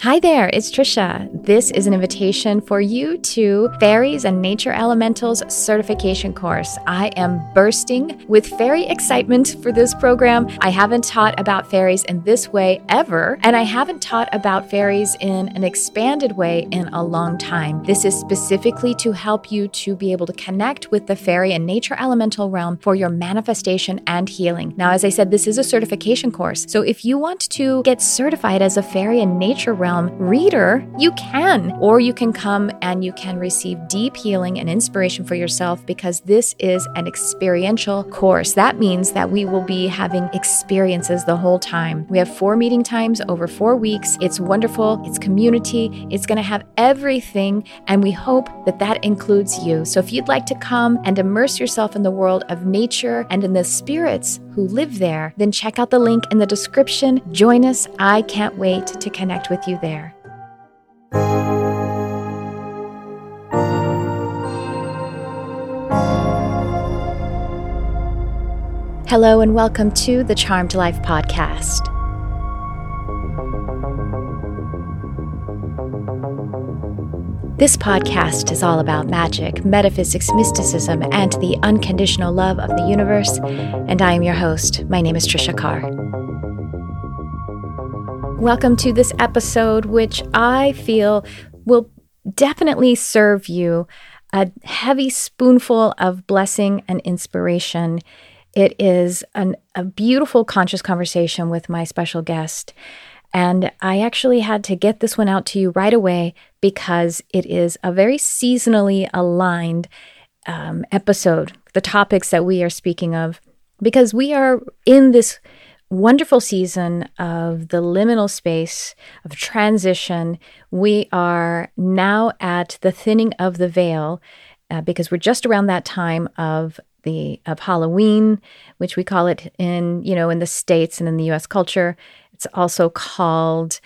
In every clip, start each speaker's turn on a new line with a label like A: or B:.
A: Hi there, it's Trisha. This is an invitation for you to Fairies and Nature Elementals certification course. I am bursting with fairy excitement for this program. I haven't taught about fairies in this way ever, and I haven't taught about fairies in an expanded way in a long time. This is specifically to help you to be able to connect with the fairy and nature elemental realm for your manifestation and healing. Now, as I said, this is a certification course. So if you want to get certified as a fairy and nature realm reader, you can, or you can come and you can receive deep healing and inspiration for yourself, because this is an experiential course. That means that we will be having experiences the whole time. We have 4 meeting times over 4 weeks. It's wonderful. It's community. It's going to have everything, and we hope that that includes you. So if you'd like to come and immerse yourself in the world of nature and in the spirits who live there, then check out the link in the description. Join us. I can't wait to connect with you there. Hello and welcome to the Charmed Life podcast. This podcast is all about magic, metaphysics, mysticism, and the unconditional love of the universe, and I am your host. My name is Trisha Carr. Welcome to this episode, which I feel will definitely serve you a heavy spoonful of blessing and inspiration. It is a beautiful conscious conversation with my special guest, and I actually had to get this one out to you right away because it is a very seasonally aligned episode, the topics that we are speaking of, because we are in this wonderful season of the liminal space of transition. We are now at the thinning of the veil because we're just around that time of Halloween, which we call it in the States and in the U.S. culture. It's also called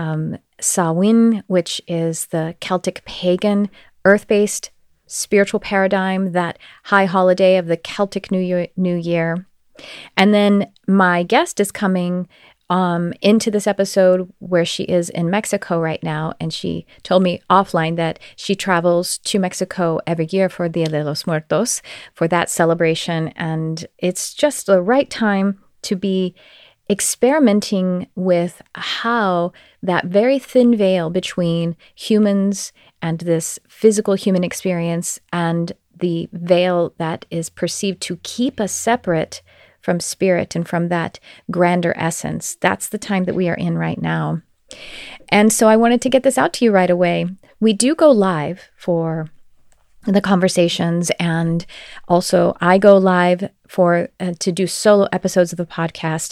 A: Samhain, which is the Celtic pagan, earth-based spiritual paradigm, that high holiday of the Celtic New Year. And then my guest is coming into this episode where she is in Mexico right now, and she told me offline that she travels to Mexico every year for Dia de los Muertos, for that celebration, and it's just the right time to be experimenting with how that very thin veil between humans and this physical human experience and the veil that is perceived to keep us separate from spirit and from that grander essence. That's the time that we are in right now. And so I wanted to get this out to you right away. We do go live for the conversations, and also I go live for to do solo episodes of the podcast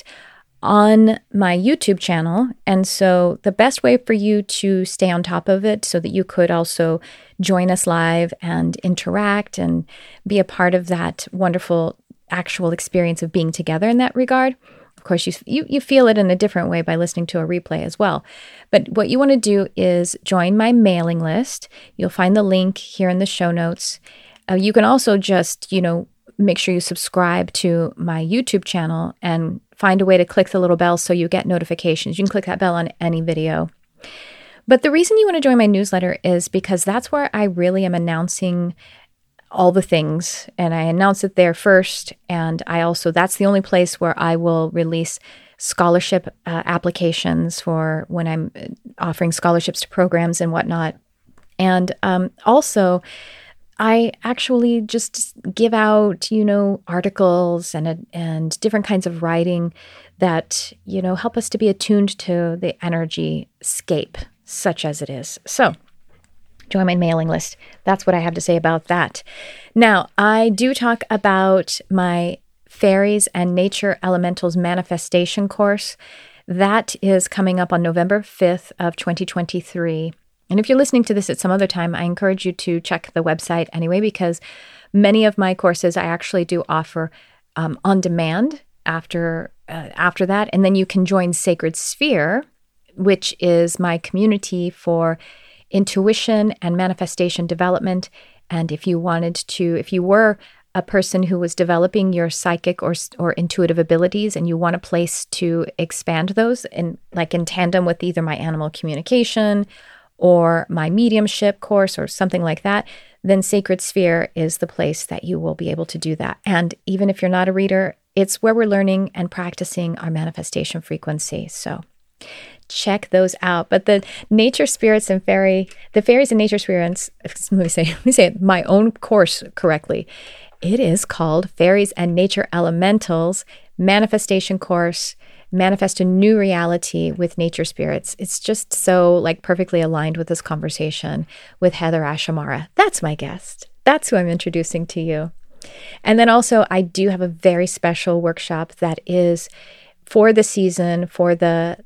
A: on my YouTube channel. And so the best way for you to stay on top of it so that you could also join us live and interact and be a part of that wonderful actual experience of being together in that regard. Of course, you feel it in a different way by listening to a replay as well. But what you want to do is join my mailing list. You'll find the link here in the show notes. You can also just, make sure you subscribe to my YouTube channel and find a way to click the little bell so you get notifications. You can click that bell on any video. But the reason you want to join my newsletter is because that's where I really am announcing all the things, and I announce it there first. And that's the only place where I will release scholarship applications for when I'm offering scholarships to programs and whatnot. And also, I actually just give out, articles and different kinds of writing that, help us to be attuned to the energy scape, such as it is. So join my mailing list. That's what I have to say about that. Now, I do talk about my Fairies and Nature Elementals Manifestation course. That is coming up on November 5th of 2023. And if you're listening to this at some other time, I encourage you to check the website anyway, because many of my courses I actually do offer on demand after that. And then you can join Sacred Sphere, which is my community for intuition and manifestation development. And if you were a person who was developing your psychic or intuitive abilities and you want a place to expand those in tandem with either my animal communication or my mediumship course or something like that, then Sacred Sphere is the place that you will be able to do that. And even if you're not a reader, it's where we're learning and practicing our manifestation frequency. So check those out. But the nature spirits and the fairies and nature spirits, let me say my own course correctly. It is called Fairies and Nature Elementals Manifestation Course, Manifest a New Reality with Nature Spirits. It's just so perfectly aligned with this conversation with Heather Ash Amara. That's my guest. That's who I'm introducing to you. And then also I do have a very special workshop that is for the season, for the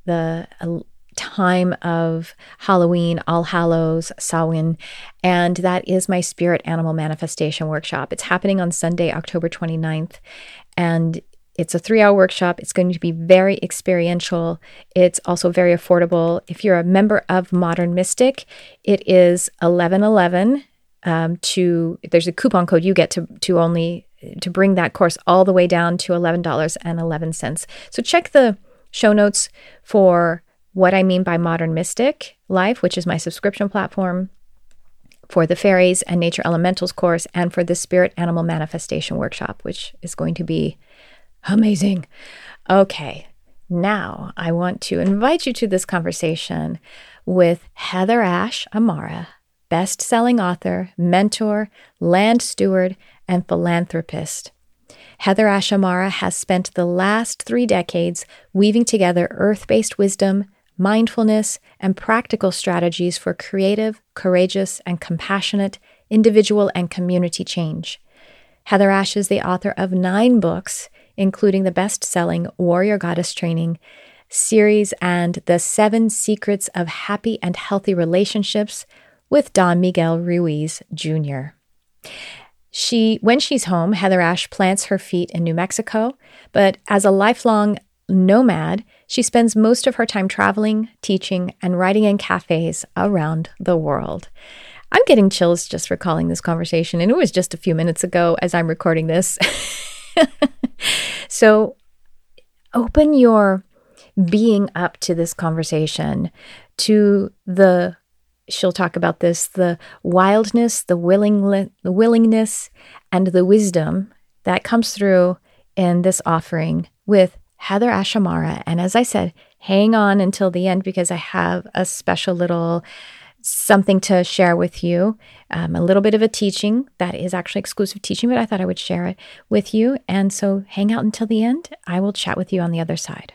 A: time of Halloween, All Hallows, Samhain, and that is my Spirit Animal Manifestation Workshop. It's happening on Sunday, October 29th, and it's a 3-hour workshop. It's going to be very experiential. It's also very affordable. If you're a member of Modern Mystic, it is 1111. There's a coupon code you get to bring that course all the way down to $11.11. So check the show notes for what I mean by Modern Mystic Life, which is my subscription platform, for the Fairies and Nature Elementals course, and for the Spirit Animal Manifestation Workshop, which is going to be amazing. Okay, now I want to invite you to this conversation with Heather Ash Amara, best-selling author, mentor, land steward, and philanthropist. Heather Ash Amara has spent the last 3 decades weaving together earth-based wisdom, mindfulness, and practical strategies for creative, courageous, and compassionate individual and community change. Heather Ash is the author of 9 books, including the best-selling Warrior Goddess Training series and The 7 Secrets of Happy and Healthy Relationships with Don Miguel Ruiz Jr. When she's home, Heather Ash plants her feet in New Mexico, but as a lifelong nomad, she spends most of her time traveling, teaching, and writing in cafes around the world. I'm getting chills just recalling this conversation, and it was just a few minutes ago as I'm recording this. So open your being up to this conversation, to she'll talk about this, the wildness, the willingness, and the wisdom that comes through in this offering with Heather Ash Amara. And as I said, hang on until the end because I have a special little something to share with you, a little bit of a teaching that is actually exclusive teaching, but I thought I would share it with you. And so hang out until the end. I will chat with you on the other side.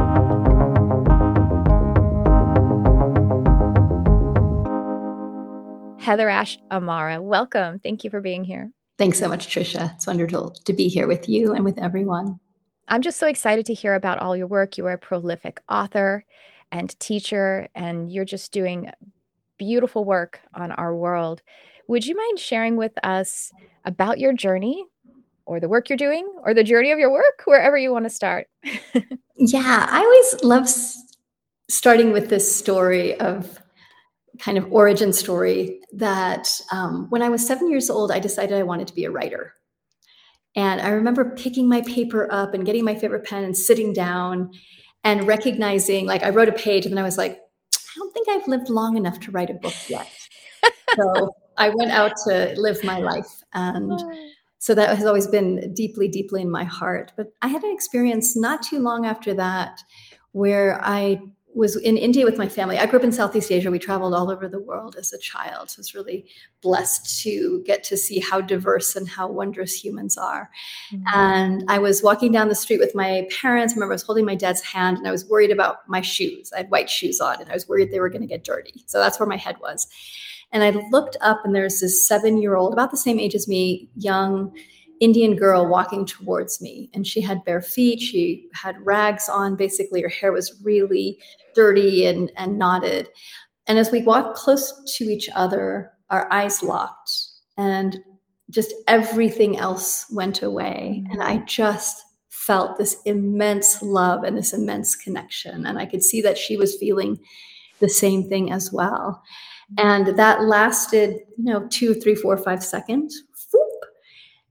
A: Heather Ash Amara, welcome. Thank you for being here.
B: Thanks so much, Trisha. It's wonderful to be here with you and with everyone.
A: I'm just so excited to hear about all your work. You are a prolific author and teacher, and you're just doing beautiful work on our world. Would you mind sharing with us about your journey or the work you're doing or the journey of your work, wherever you want to start?
B: Yeah, I always love starting with this story of kind of origin story that when I was 7 years old, I decided I wanted to be a writer. And I remember picking my paper up and getting my favorite pen and sitting down and recognizing, I wrote a page and then I was like, I don't think I've lived long enough to write a book yet. So I went out to live my life. And so that has always been deeply, deeply in my heart. But I had an experience not too long after that where I was in India with my family. I grew up in Southeast Asia. We traveled all over the world as a child. So I was really blessed to get to see how diverse and how wondrous humans are. Mm-hmm. And I was walking down the street with my parents. I remember I was holding my dad's hand and I was worried about my shoes. I had white shoes on and I was worried they were going to get dirty. So that's where my head was. And I looked up and there's this 7-year-old, about the same age as me, young Indian girl walking towards me. And she had bare feet. She had rags on. Basically, her hair was really dirty and knotted. And as we walked close to each other, our eyes locked and just everything else went away. And I just felt this immense love and this immense connection. And I could see that she was feeling the same thing as well. And that lasted, 2, 3, 4, 5 seconds.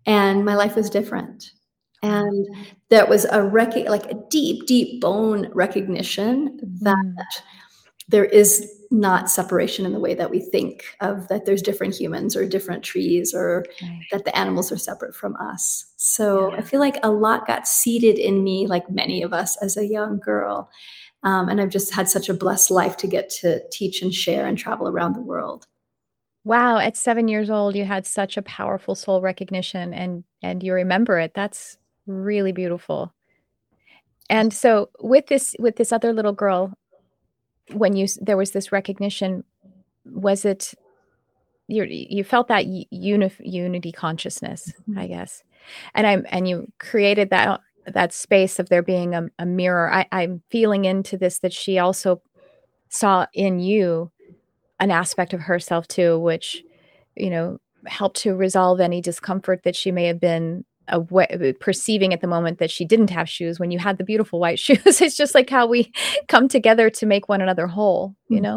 B: and my life was different. And there was like a deep, deep bone recognition that there is not separation in the way that we think of, that there's different humans or different trees, or that the animals are separate from us. So I feel like a lot got seeded in me, like many of us, as a young girl. And I've just had such a blessed life to get to teach and share and travel around the world.
A: Wow, at 7 years old, you had such a powerful soul recognition, and you remember it. That's really beautiful. And so with this other little girl, when there was this recognition, was it you felt that unity consciousness, I guess, and you created that space of there being a mirror. I'm feeling into this, that she also saw in you an aspect of herself too, which, helped to resolve any discomfort that she may have been perceiving at the moment that she didn't have shoes when you had the beautiful white shoes. It's just like how we come together to make one another whole,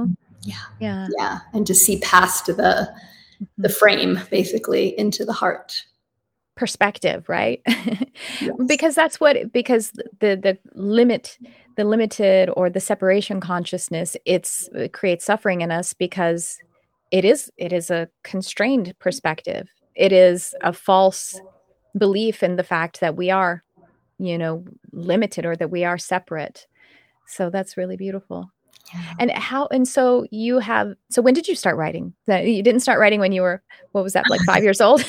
B: Yeah. And to see past the frame, basically, into the heart.
A: Perspective, right?
B: Yes.
A: Because the limited or the separation consciousness, it creates suffering in us, because it is a constrained perspective. It is a false belief in the fact that we are, limited, or that we are separate. So that's really beautiful. Yeah. So when did you start writing? You didn't start writing when you were, what was that, like 5 years old?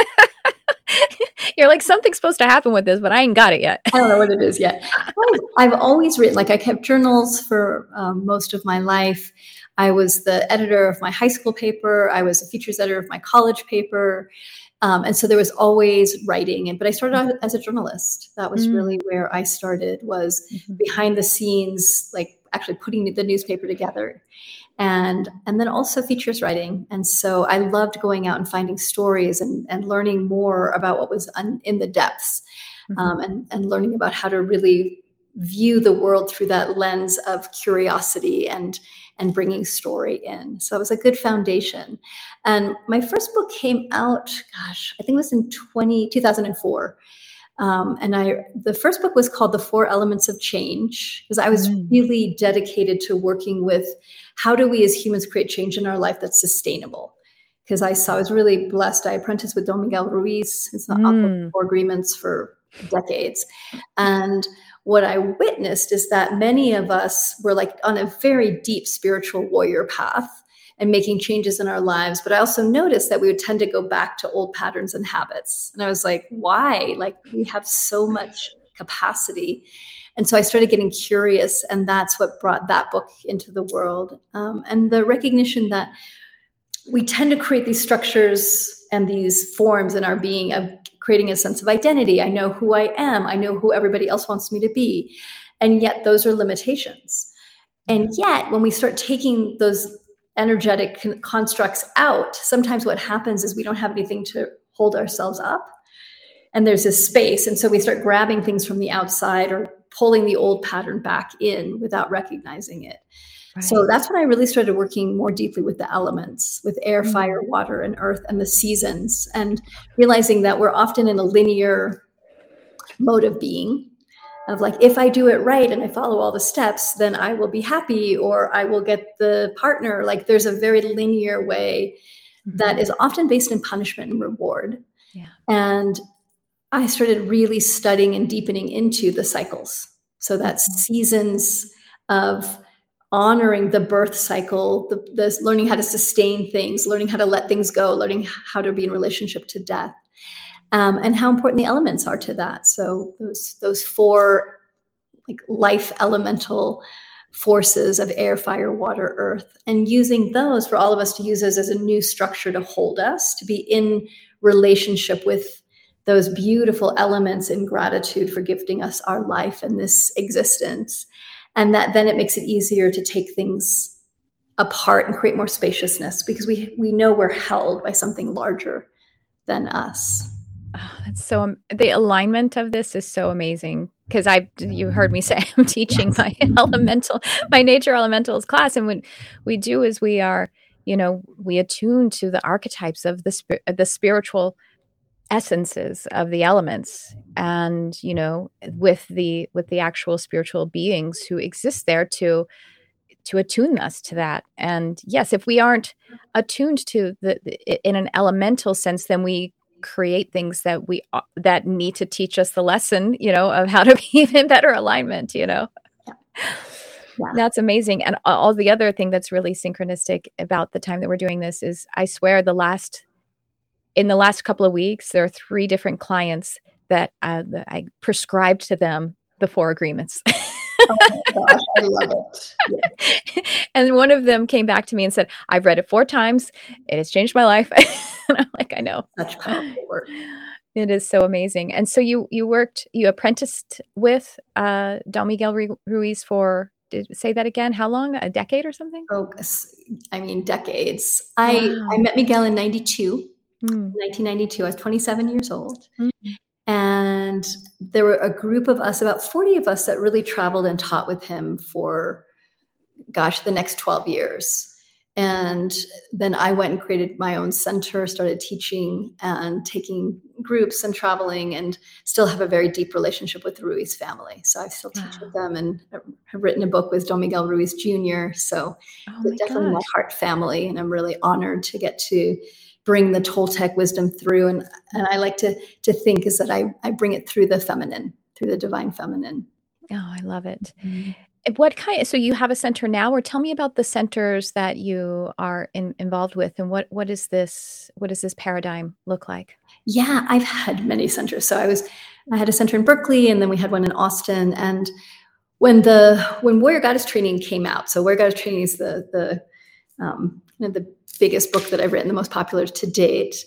A: You're like, something's supposed to happen with this, but I ain't got it yet.
B: I don't know what it is yet. I've always written. Like, I kept journals for most of my life. I was the editor of my high school paper. I was a features editor of my college paper. And so there was always writing. But I started out as a journalist. That was really where I started, was behind the scenes, like actually putting the newspaper together. And then also features writing. And so I loved going out and finding stories and learning more about what was in the depths, and learning about how to really view the world through that lens of curiosity and bringing story in. So it was a good foundation. And my first book came out, I think it was in 2004. And the first book was called The 4 Elements of Change, because I was really dedicated to working with how do we as humans create change in our life that's sustainable. Because I was really blessed. I apprenticed with Don Miguel Ruiz, who's the author of 4 Agreements, for decades. And what I witnessed is that many of us were like on a very deep spiritual warrior path and making changes in our lives. But I also noticed that we would tend to go back to old patterns and habits. And I was like, why? Like, we have so much capacity. And so I started getting curious, and that's what brought that book into the world. And the recognition that we tend to create these structures and these forms in our being of creating a sense of identity. I know who I am. I know who everybody else wants me to be. And yet those are limitations. And yet when we start taking those energetic constructs out, sometimes what happens is we don't have anything to hold ourselves up. And there's this space. And so we start grabbing things from the outside or pulling the old pattern back in without recognizing it. Right. So that's when I really started working more deeply with the elements, with air, fire, water, and earth, and the seasons, and realizing that we're often in a linear mode of being, of like, if I do it right and I follow all the steps, then I will be happy, or I will get the partner. Like, there's a very linear way that is often based in punishment and reward. Yeah. And I started really studying and deepening into the cycles. So that's seasons of honoring the birth cycle, the learning how to sustain things, learning how to let things go, learning how to be in relationship to death, and how important the elements are to that. So those 4 like life elemental forces of air, fire, water, earth, and using those for all of us to use as a new structure to hold us, to be in relationship with those beautiful elements in gratitude for gifting us our life and this existence. And that then it makes it easier to take things apart and create more spaciousness, because we know we're held by something larger than us.
A: Oh, that's so, the alignment of this is so amazing, because you heard me say I'm teaching my nature elementals class. And what we do is we are, we attune to the archetypes of the spiritual essences of the elements, and with the actual spiritual beings who exist there to attune us to that. And yes, if we aren't attuned to in an elemental sense, then we create things that need to teach us the lesson, of how to be in better alignment.
B: Yeah.
A: That's amazing. And all the other thing that's really synchronistic about the time that we're doing this is, I swear, in the last couple of weeks, there are 3 different clients that I prescribed to them the 4 agreements.
B: Oh my gosh, I love it. Yeah.
A: And one of them came back to me and said, I've read it 4 times. It has changed my life. And I'm like, I know.
B: Such powerful work.
A: It is so amazing. And so you apprenticed with Don Miguel Ruiz for, say that again, how long? A decade or something?
B: Oh, I mean, decades. I met Miguel in 1992. I was 27 years old. And there were a group of us, about 40 of us, that really traveled and taught with him for, the next 12 years. And then I went and created my own center, started teaching and taking groups and traveling, and still have a very deep relationship with the Ruiz family. So I still teach with them, and have written a book with Don Miguel Ruiz Jr. So it's definitely my heart family. And I'm really honored to get to bring the Toltec wisdom through. And I like to think is that I bring it through the feminine, through the divine feminine.
A: Oh, I love it. Mm-hmm. So you have a center now, or tell me about the centers that you are involved with, and what does this paradigm look like?
B: Yeah, I've had many centers. So I had a center in Berkeley, and then we had one in Austin. And when Warrior Goddess Training came out, so Warrior Goddess Training is the biggest book that I've written, the most popular to date.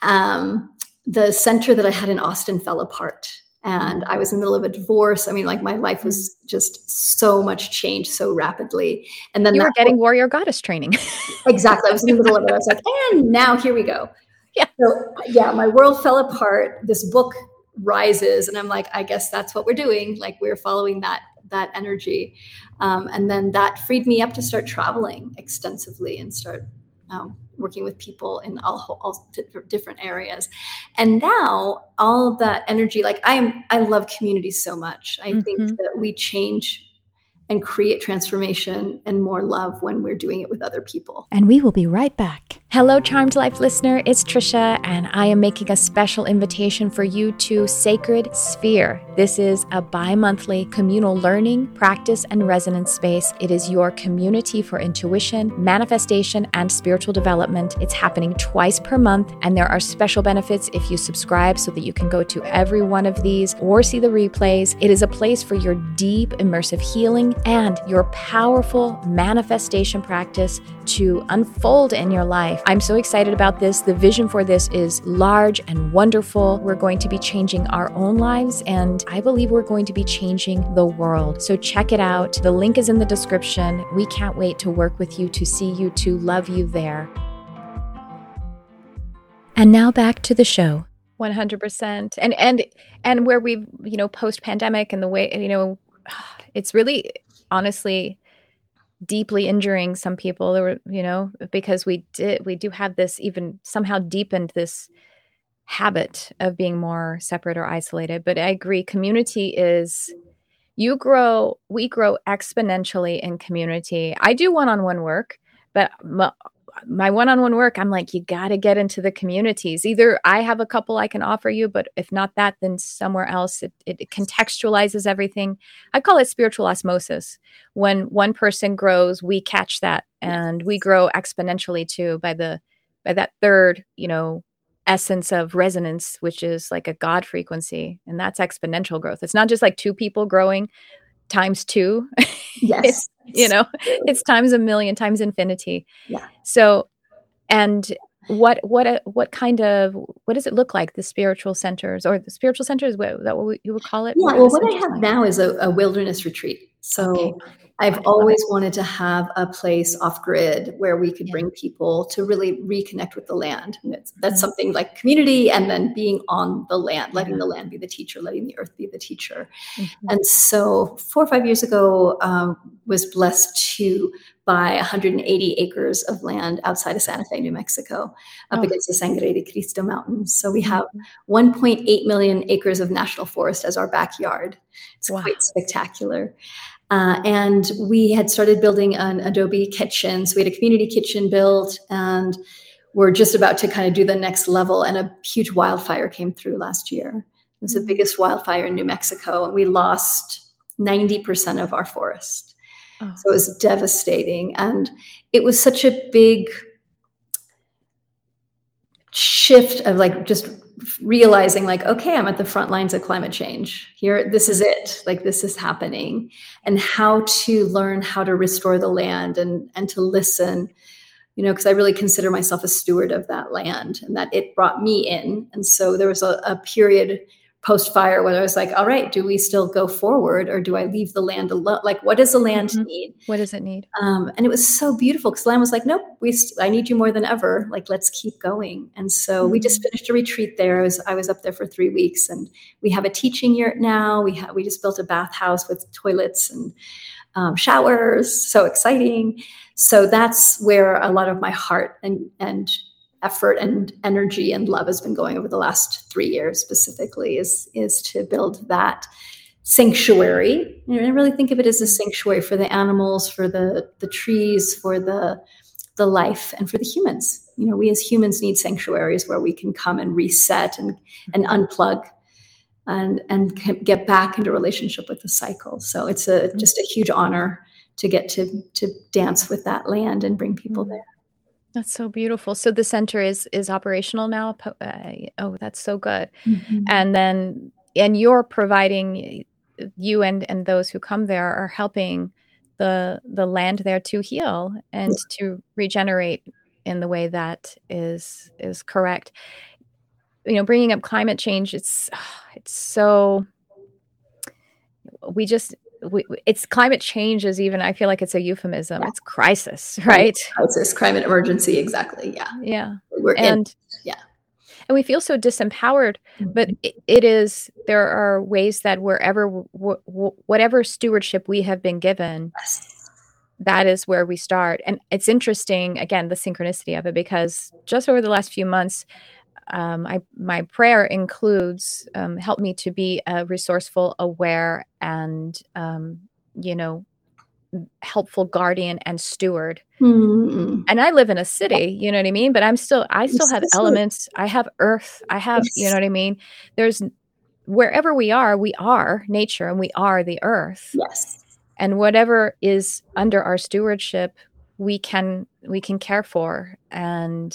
B: The center that I had in Austin fell apart, and I was in the middle of a divorce. I mean, like, my life was just so much changed so rapidly. And then
A: you were getting Warrior Goddess Training.
B: Exactly. I was in the middle of it. I was like, and now here we go.
A: Yeah.
B: So yeah, my world fell apart. This book rises, and I'm like, I guess that's what we're doing. Like, we're following that energy. And then that freed me up to start traveling extensively and start working with people in all different areas. And now all of that energy, like, I love community so much. I think that we change and create transformation and more love when we're doing it with other people.
A: And we will be right back. Hello, Charmed Life listener. It's Trisha, and I am making a special invitation for you to Sacred Sphere. This is a bi-monthly communal learning, practice, and resonance space. It is your community for intuition, manifestation, and spiritual development. It's happening twice per month, and there are special benefits if you subscribe so that you can go to every one of these or see the replays. It is a place for your deep, immersive healing and your powerful manifestation practice to unfold in your life. I'm so excited about this. The vision for this is large and wonderful. We're going to be changing our own lives, and I believe we're going to be changing the world. So check it out. The link is in the description. We can't wait to work with you, to see you, to love you there. And now back to the show. 100%. And where we've, post-pandemic, and the way, it's really, honestly, deeply injuring some people. There were, because we do have this, even somehow deepened this habit of being more separate or isolated. But I agree, community is, we grow exponentially in community. I do one-on-one work, but my one-on-one work, I'm like, you got to get into the communities. Either I have a couple I can offer you, but if not that, then somewhere else. It contextualizes everything. I call it spiritual osmosis. When one person grows, we catch that, and we grow exponentially too by that third, essence of resonance, which is like a God frequency, and that's exponential growth. It's not just like 2 people growing times 2.
B: Yes.
A: It's times a million, times infinity.
B: Yeah.
A: So, and what does it look like? The spiritual centers, or the spiritual centers, is that what you would call it?
B: Yeah. Well, what I have now is a wilderness retreat. So
A: okay.
B: I've always wanted to have a place off grid where we could bring people to really reconnect with the land. And that's something like community, and then being on the land, letting the land be the teacher, letting the earth be the teacher. And so 4 or 5 years ago, was blessed to buy 180 acres of land outside of Santa Fe, New Mexico, up against the Sangre de Cristo Mountains. So we have 1.8 million acres of national forest as our backyard. It's quite spectacular. And we had started building an Adobe kitchen. So we had a community kitchen built, and we're just about to kind of do the next level. And a huge wildfire came through last year. It was the biggest wildfire in New Mexico, and we lost 90% of our forest. So it was devastating. And it was such a big shift of like just realizing like, okay, I'm at the front lines of climate change here. This is it. Like, this is happening, and how to learn how to restore the land and to listen, because I really consider myself a steward of that land, and that it brought me in. And so there was a period post-fire where I was like, all right, do we still go forward, or do I leave the land alone? Like, what does the land need?
A: What does it need?
B: And it was so beautiful, because the land was like, nope, I need you more than ever. Like, let's keep going. And so we just finished a retreat there. I was up there for 3 weeks, and we have a teaching yurt now. We just built a bathhouse with toilets and showers. So exciting. So that's where a lot of my heart and effort and energy and love has been going over the last 3 years specifically, is to build that sanctuary. And I really think of it as a sanctuary for the animals, for the trees, for the life, and for the humans. We as humans need sanctuaries where we can come and reset and unplug and get back into relationship with the cycle. So it's just a huge honor to get to dance with that land and bring people there.
A: That's so beautiful. So the center is operational now. That's so good. And you're providing, you and those who come there are helping the land there to heal and to regenerate in the way that is correct. Bringing up climate change, it's so, it's climate change is even, I feel like it's a euphemism. It's crisis, right?
B: Crisis, climate emergency. Exactly. Yeah.
A: Yeah.
B: And
A: we feel so disempowered, but there are ways that whatever stewardship we have been given, that is where we start. And it's interesting, again, the synchronicity of it, because just over the last few months, my prayer includes help me to be a resourceful, aware, and helpful guardian and steward. And I live in a city, you know what I mean? But I still have elements. I have earth. I have, you know what I mean? There's wherever we are nature, and we are the earth.
B: Yes.
A: And whatever is under our stewardship, we can care for. And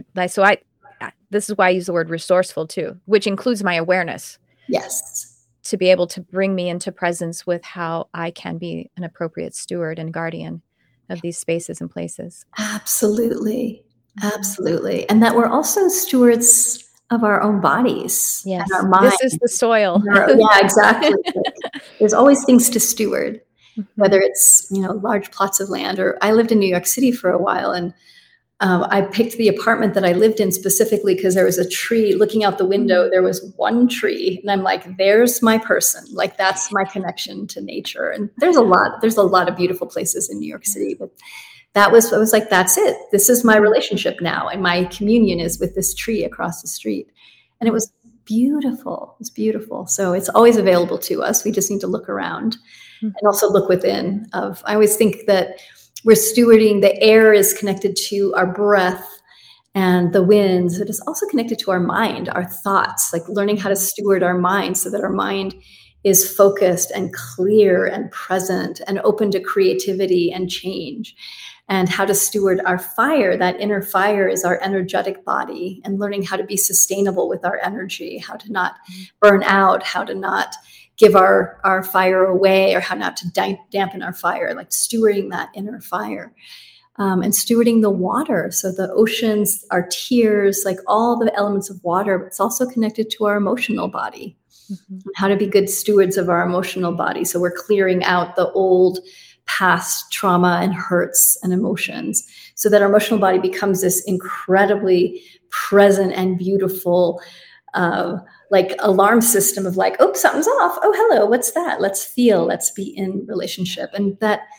A: this is why I use the word resourceful too, which includes my awareness.
B: Yes.
A: To be able to bring me into presence with how I can be an appropriate steward and guardian of these spaces and places.
B: Absolutely. Absolutely. And that we're also stewards of our own bodies.
A: Yes.
B: And our mind.
A: This is the soil.
B: Yeah, exactly. There's always things to steward, whether it's, large plots of land, or I lived in New York City for a while, and I picked the apartment that I lived in specifically because there was a tree looking out the window. There was one tree, and I'm like, there's my person. Like, that's my connection to nature. And there's a lot of beautiful places in New York City, but I was like, that's it. This is my relationship now. And my communion is with this tree across the street. And it was beautiful. It's beautiful. So it's always available to us. We just need to look around and also look within. I always think that we're stewarding, the air is connected to our breath and the winds. It is also connected to our mind, our thoughts, like learning how to steward our mind so that our mind is focused and clear and present and open to creativity and change. And how to steward our fire. That inner fire is our energetic body, and learning how to be sustainable with our energy, how to not burn out, how to not give our fire away, or how not to dampen our fire, like stewarding that inner fire. And stewarding the water. So the oceans, our tears, like all the elements of water, but it's also connected to our emotional body. How to be good stewards of our emotional body. So we're clearing out the old past trauma and hurts and emotions, so that our emotional body becomes this incredibly present and beautiful, like alarm system of like, oh, something's off. Oh, hello, what's that? Let's feel, let's be in relationship. And that,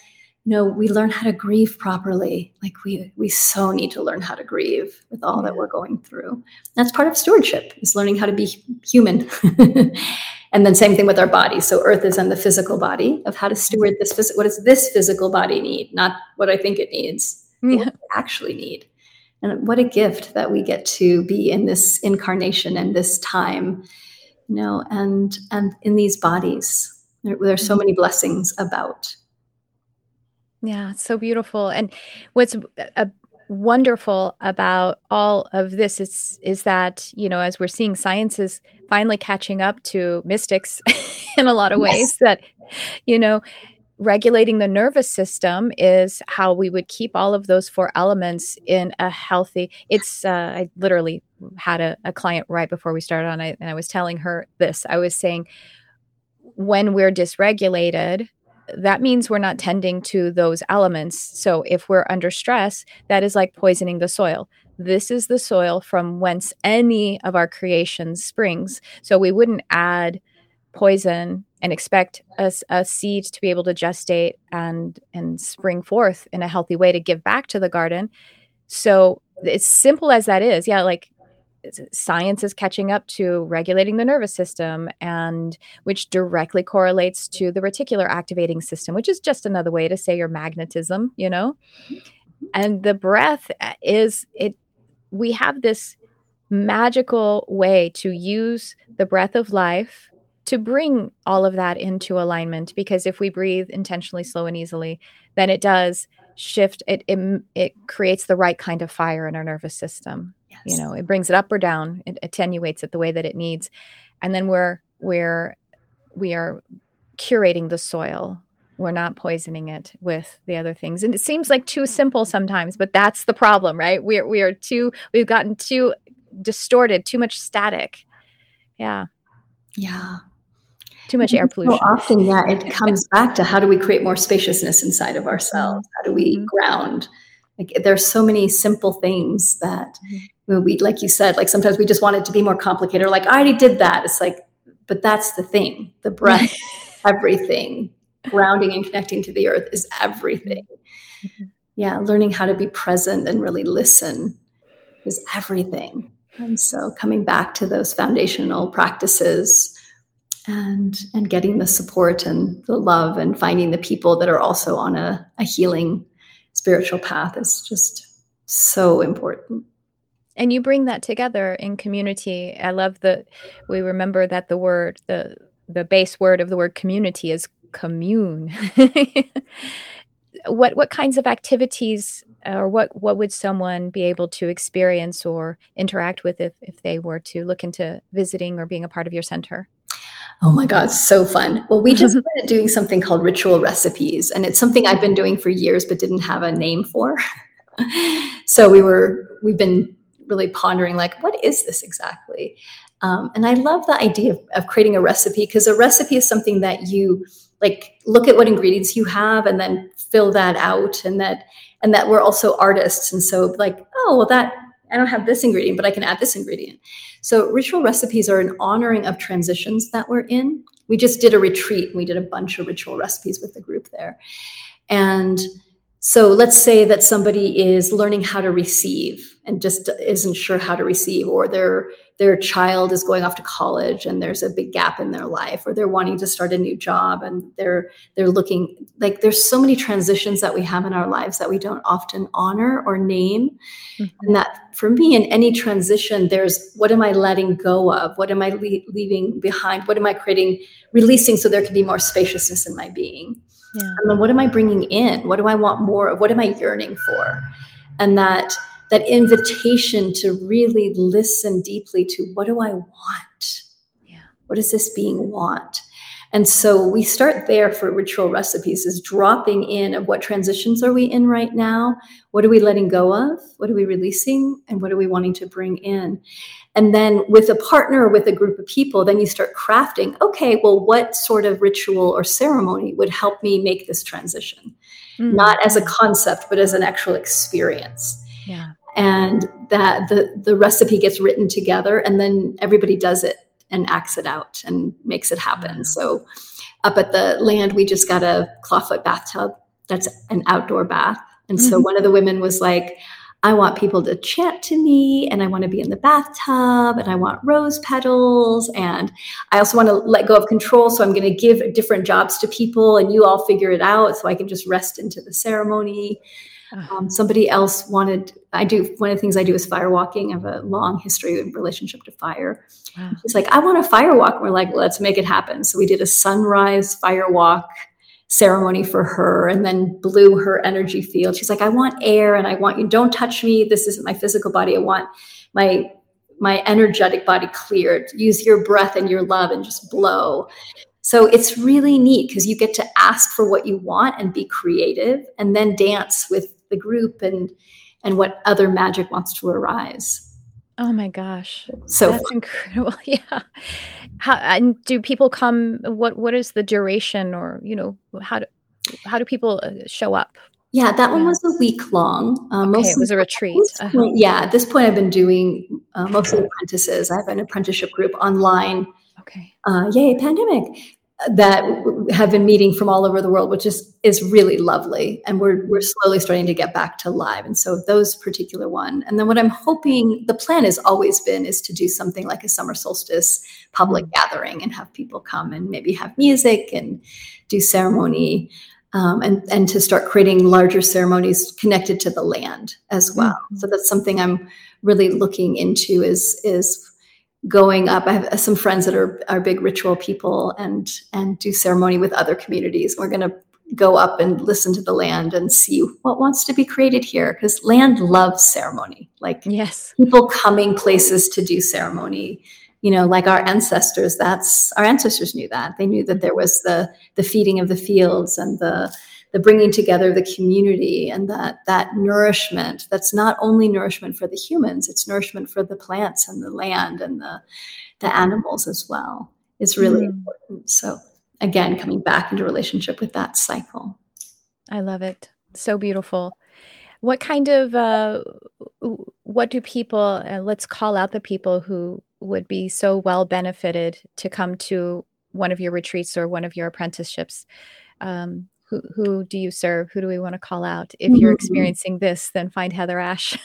B: we learn how to grieve properly. Like we so need to learn how to grieve with all that we're going through. That's part of stewardship, is learning how to be human. And then same thing with our body. So earth is in the physical body, of how to steward this. What does this physical body need? Not what I think it needs, what does it actually need. And what a gift that we get to be in this incarnation and this time, and in these bodies. There's so many blessings about.
A: Yeah, it's so beautiful. And what's wonderful about all of this is that, as we're seeing, science is finally catching up to mystics in a lot of ways, that, regulating the nervous system is how we would keep all of those four elements in a healthy. I literally had a client right before we started on, and I was telling her this. I was saying, when we're dysregulated, that means we're not tending to those elements. So if we're under stress, that is like poisoning the soil. This is the soil from whence any of our creation springs. So we wouldn't add poison and expect a seed to be able to gestate and spring forth in a healthy way to give back to the garden. So it's simple as that is. Yeah, like science is catching up to regulating the nervous system, and which directly correlates to the reticular activating system, which is just another way to say your magnetism, And the breath is it. We have this magical way to use the breath of life to bring all of that into alignment, because if we breathe intentionally, slow and easily, then it does shift. It creates the right kind of fire in our nervous system. Yes. It brings it up or down. It attenuates it the way that it needs. And then we are curating the soil. We're not poisoning it with the other things. And it seems like too simple sometimes, but that's the problem, right? We've gotten too distorted, too much static. Yeah.
B: Yeah.
A: Too much air pollution.
B: So often, it comes back to, how do we create more spaciousness inside of ourselves? How do we ground? Like, there's so many simple things that we, like you said, like sometimes we just want it to be more complicated, or like, I already did that. It's like, but that's the thing. The breath, everything, grounding and connecting to the earth is everything. Yeah. Learning how to be present and really listen is everything. And so coming back to those foundational practices and getting the support and the love and finding the people that are also on a healing spiritual path is just so important.
A: And you bring that together in community. I love that we remember that the word, the base word of the word community is commune. What kinds of activities, or what would someone be able to experience or interact with if they were to look into visiting or being a part of your center?
B: Oh my God, so fun. Well, we just started doing something called Ritual Recipes, and it's something I've been doing for years but didn't have a name for. So we've been really pondering, like, what is this exactly? And I love the idea of creating a recipe, because a recipe is something that you like look at what ingredients you have and then fill that out, and that we're also artists. And so like, oh, well, that I don't have this ingredient, but I can add this ingredient. So ritual recipes are an honoring of transitions that we're in. We just did a retreat and we did a bunch of ritual recipes with the group there. And so let's say that somebody is learning how to receive and just isn't sure how to receive, or their child is going off to college and there's a big gap in their life, or they're wanting to start a new job and they're looking, like, there's so many transitions that we have in our lives that we don't often honor or name. Mm-hmm. And that for me, in any transition, there's, what am I letting go of? What am I leaving behind? What am I releasing so there can be more spaciousness in my being? Yeah. And then what am I bringing in? What do I want more of? What am I yearning for? And that invitation to really listen deeply to, what do I want? Yeah. What does this being want? And so we start there for ritual recipes, is dropping in of what transitions are we in right now? What are we letting go of? What are we releasing? And what are we wanting to bring in? And then with a partner or with a group of people, then you start crafting, okay, well, what sort of ritual or ceremony would help me make this transition? Mm-hmm. Not as a concept, but as an actual experience. Yeah. And that the recipe gets written together, and then everybody does it and acts it out and makes it happen. Yeah. So up at the land, we just got a clawfoot bathtub, that's an outdoor bath. And so one of the women was like, I want people to chant to me, and I want to be in the bathtub, and I want rose petals, and I also want to let go of control. So I'm going to give different jobs to people, and you all figure it out so I can just rest into the ceremony. Somebody else one of the things I do is fire walking. I have a long history in relationship to fire. Wow. She's like, I want a fire walk. And we're like, let's make it happen. So we did a sunrise fire walk ceremony for her, and then blew her energy field. She's like, I want air, and I want you, don't touch me. This isn't my physical body. I want my energetic body cleared. Use your breath and your love and just blow. So it's really neat because you get to ask for what you want and be creative, and then dance with the group and what other magic wants to arise.
A: Oh my gosh.
B: So
A: that's incredible. Yeah. And do people come, what is the duration, or, how do people show up?
B: Yeah, that one was a week long.
A: Okay, it was a retreat.
B: At this point I've been doing mostly apprentices. I have an apprenticeship group online.
A: Okay.
B: Yay, pandemic. That have been meeting from all over the world, which is really lovely. And we're slowly starting to get back to live. And so those particular one. And then what I'm hoping, the plan has always been, is to do something like a summer solstice public gathering and have people come and maybe have music and do ceremony, and to start creating larger ceremonies connected to the land as well. So that's something I'm really looking into is going up. I have some friends that are big ritual people and do ceremony with other communities. We're going to go up and listen to the land and see what wants to be created here, because land loves ceremony. Like,
A: yes,
B: people coming places to do ceremony, like our ancestors, our ancestors knew that. They knew that there was the feeding of the fields and the bringing together of the community, and that nourishment, that's not only nourishment for the humans, it's nourishment for the plants and the land and the animals as well. It's really important. So again, coming back into relationship with that cycle.
A: I love it. So beautiful. What kind of, what do people, let's call out the people who would be so well benefited to come to one of your retreats or one of your apprenticeships. Who do you serve? Who do we want to call out? If you're experiencing this, then find Heather Ash.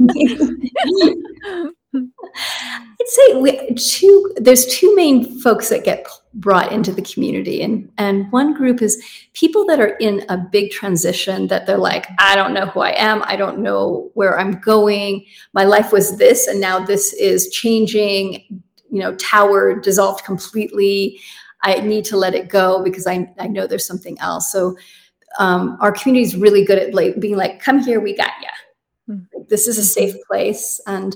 B: I'd say there's two main folks that get brought into the community. And one group is people that are in a big transition, that they're like, I don't know who I am. I don't know where I'm going. My life was this, and now this is changing. Tower dissolved completely. I need to let it go because I know there's something else. So our community is really good at being like, come here, we got you. This is a safe place. And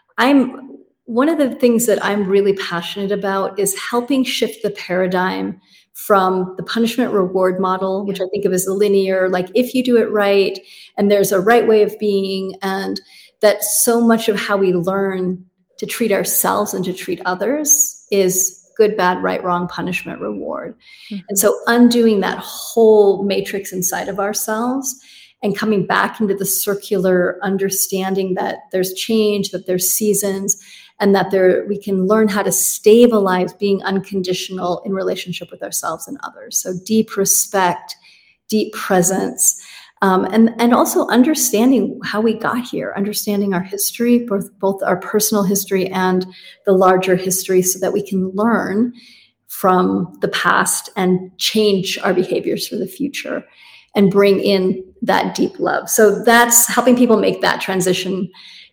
B: one of the things that I'm really passionate about is helping shift the paradigm from the punishment reward model, which I think of as a linear, like if you do it right and there's a right way of being, and that so much of how we learn to treat ourselves and to treat others is good, bad, right, wrong, punishment, reward. And so undoing that whole matrix inside of ourselves and coming back into the circular understanding that there's change, that there's seasons, and that we can learn how to stabilize being unconditional in relationship with ourselves and others. So deep respect, deep presence, and also understanding how we got here, understanding our history, both our personal history and the larger history, so that we can learn from the past and change our behaviors for the future and bring in that deep love. So that's helping people make that transition,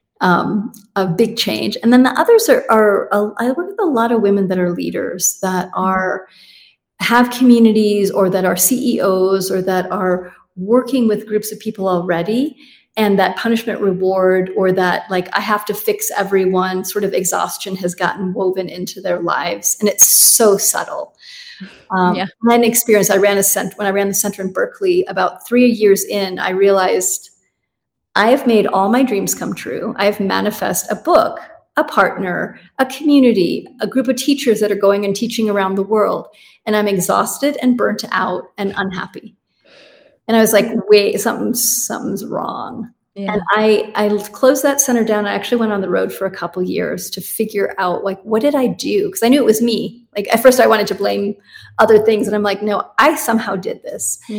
B: a big change. And then the others are I work with a lot of women that are leaders, that have communities, or that are CEOs, or that are working with groups of people already, and that punishment reward, or that like I have to fix everyone sort of exhaustion has gotten woven into their lives, and it's so subtle. I had an experience. When I ran the center in Berkeley, about 3 years in, I realized I have made all my dreams come true. I have manifested a book, a partner, a community, a group of teachers that are going and teaching around the world, and I'm exhausted and burnt out and unhappy. And I was like, wait, something's wrong. Yeah. And I closed that center down. I actually went on the road for a couple years to figure out, like, what did I do? Because I knew it was me. Like, at first I wanted to blame other things. And I'm like, no, I somehow did this.
A: Yeah.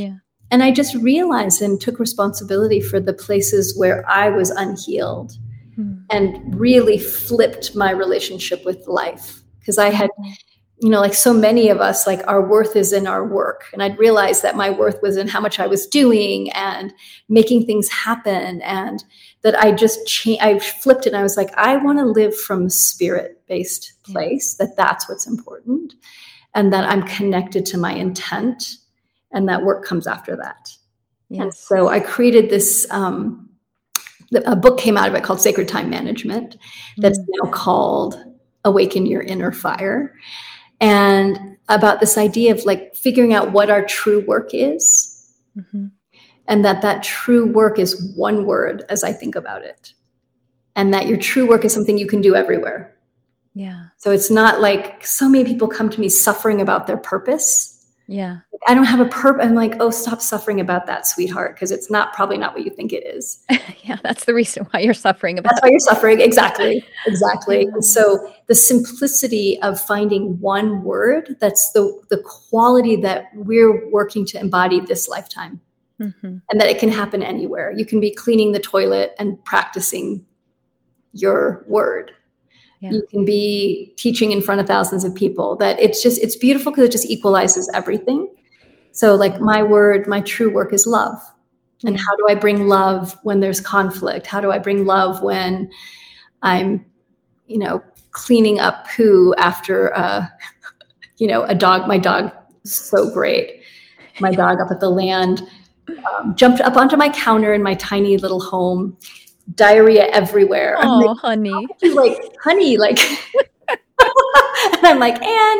B: And I just realized and took responsibility for the places where I was unhealed and really flipped my relationship with life. Because I had, like so many of us, like our worth is in our work. And I'd realized that my worth was in how much I was doing and making things happen. And that I just I flipped it. And I was like, I want to live from a spirit-based place, that's what's important. And that I'm connected to my intent. And that work comes after that. Yes. And so I created this, a book came out of it called Sacred Time Management that's now called Awaken Your Inner Fire. And about this idea of like figuring out what our true work is. And that true work is one word as I think about it. And that your true work is something you can do everywhere.
A: Yeah.
B: So it's not like so many people come to me suffering about their purpose.
A: Yeah.
B: I don't have a purpose. I'm like, oh, stop suffering about that, sweetheart, because it's probably not what you think it is.
A: Yeah, that's the reason why you're suffering about it.
B: That's why you're suffering. Exactly. And so the simplicity of finding one word, that's the quality that we're working to embody this lifetime. And that it can happen anywhere. You can be cleaning the toilet and practicing your word. Yeah. You can be teaching in front of thousands of people. That it's beautiful because it just equalizes everything. So like my true work is love. And how do I bring love when there's conflict? How do I bring love when I'm, cleaning up poo after, a dog? My dog is so great. My dog up at the land jumped up onto my counter in my tiny little home. Diarrhea everywhere.
A: Oh, like, honey.
B: Honey, like, and I'm like,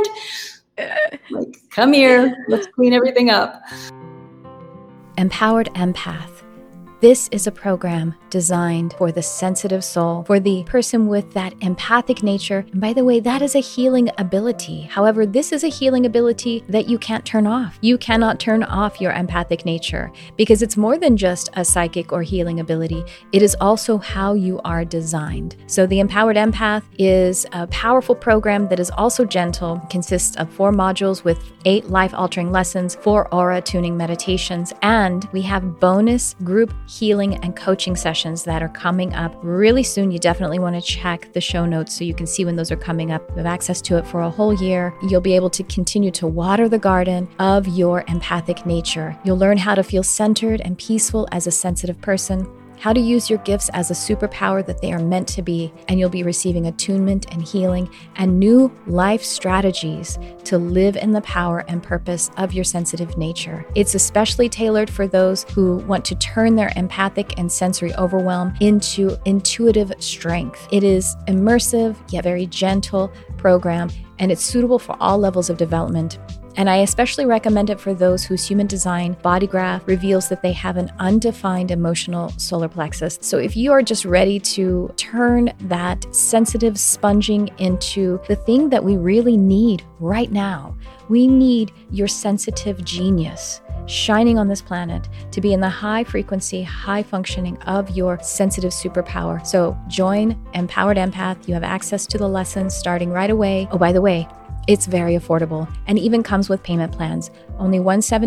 B: come here, let's clean everything up.
A: Empowered Empath. This is a program designed for the sensitive soul, for the person with that empathic nature. And by the way, that is a healing ability. However, this is a healing ability that you can't turn off. You cannot turn off your empathic nature because it's more than just a psychic or healing ability. It is also how you are designed. So the Empowered Empath is a powerful program that is also gentle, consists of 4 modules with 8 life-altering lessons, 4 aura tuning meditations, and we have bonus group healing and coaching sessions that are coming up really soon. You definitely want to check the show notes so you can see when those are coming up. You have access to it for a whole year. You'll be able to continue to water the garden of your empathic nature. You'll learn how to feel centered and peaceful as a sensitive person, how to use your gifts as a superpower that they are meant to be, and you'll be receiving attunement and healing and new life strategies to live in the power and purpose of your sensitive nature. It's especially tailored for those who want to turn their empathic and sensory overwhelm into intuitive strength. It is immersive yet very gentle program, and it's suitable for all levels of development. And I especially recommend it for those whose human design body graph reveals that they have an undefined emotional solar plexus. So if you are just ready to turn that sensitive sponging into the thing that we really need right now, we need your sensitive genius shining on this planet to be in the high frequency, high functioning of your sensitive superpower. So join Empowered Empath. You have access to the lessons starting right away. Oh, by the way, it's very affordable and even comes with payment plans. Only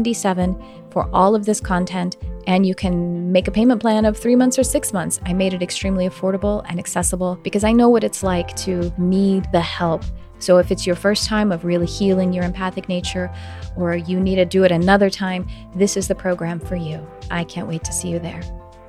A: $177 for all of this content, and you can make a payment plan of 3 months or 6 months. I made it extremely affordable and accessible because I know what it's like to need the help. So if it's your first time of really healing your empathic nature, or you need to do it another time, this is the program for you. I can't wait to see you there.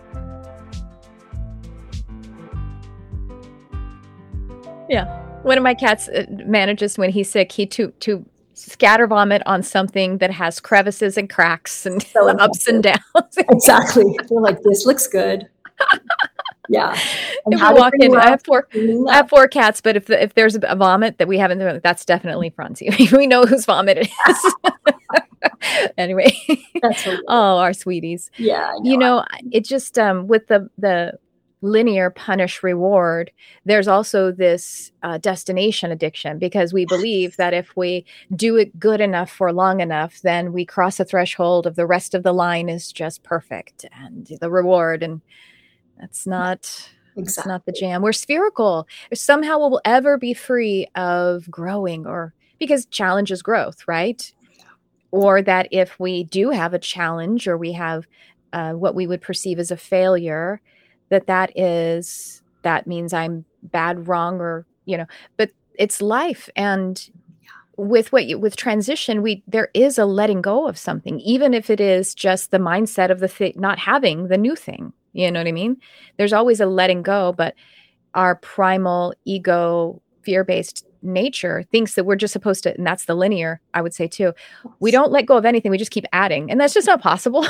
A: Yeah. One of my cats manages when he's sick, to scatter vomit on something that has crevices and cracks and ups and downs.
B: Exactly. You're like, this looks good. Yeah. And
A: how walk in, I have 4 cats, but if there's a vomit that we haven't, that's definitely Franzi. We know whose vomit it is. Anyway. That's oh, our sweeties.
B: Yeah.
A: It just with the linear punish reward, there's also this destination addiction, because we believe that if we do it good enough for long enough, then we cross a threshold of the rest of the line is just perfect and the reward. And that's not, That's not the jam. We're spherical. Somehow we'll ever be free of growing, or because challenge is growth, right? or that if we do have a challenge or we have what we would perceive as a failure, that means I'm bad, wrong, or, but it's life. And with transition, there is a letting go of something, even if it is just the mindset of the thing, not having the new thing. You know what I mean? There's always a letting go, but our primal ego, fear-based nature thinks that we're just supposed to, and that's the linear, I would say too. We don't let go of anything. We just keep adding. And that's just not possible.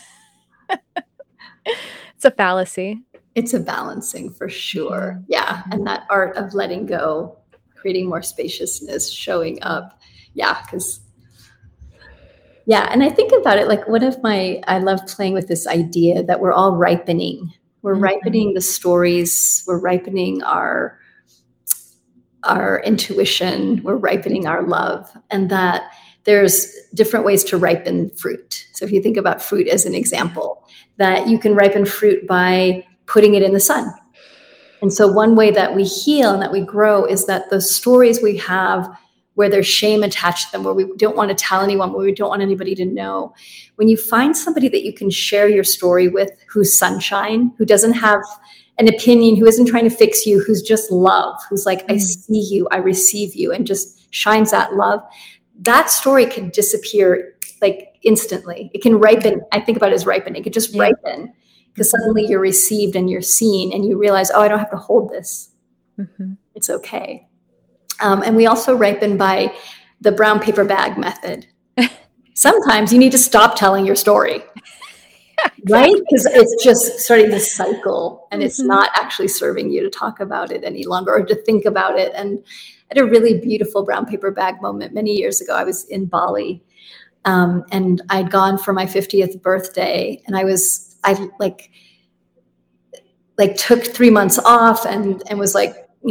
A: It's a fallacy.
B: It's a balancing for sure. Yeah. And that art of letting go, creating more spaciousness, showing up. Yeah. And I think about it like I love playing with this idea that we're all ripening. We're ripening the stories. We're ripening our intuition. We're ripening our love. And that there's different ways to ripen fruit. So if you think about fruit as an example, that you can ripen fruit by putting it in the sun. And so one way that we heal and that we grow is that the stories we have where there's shame attached to them, where we don't want to tell anyone, where we don't want anybody to know, when you find somebody that you can share your story with, who's sunshine, who doesn't have an opinion, who isn't trying to fix you, who's just love, who's like, I see you, I receive you, and just shines that love, that story can disappear like instantly. It can ripen. I think about it as ripening. It could just ripen because suddenly you're received and you're seen and you realize, oh, I don't have to hold this. It's okay. And we also ripen by the brown paper bag method. Sometimes you need to stop telling your story, right? Because it's just starting to cycle and it's not actually serving you to talk about it any longer or to think about it. And I had a really beautiful brown paper bag moment many years ago. I was in Bali and I'd gone for my 50th birthday and I took 3 months off and was like,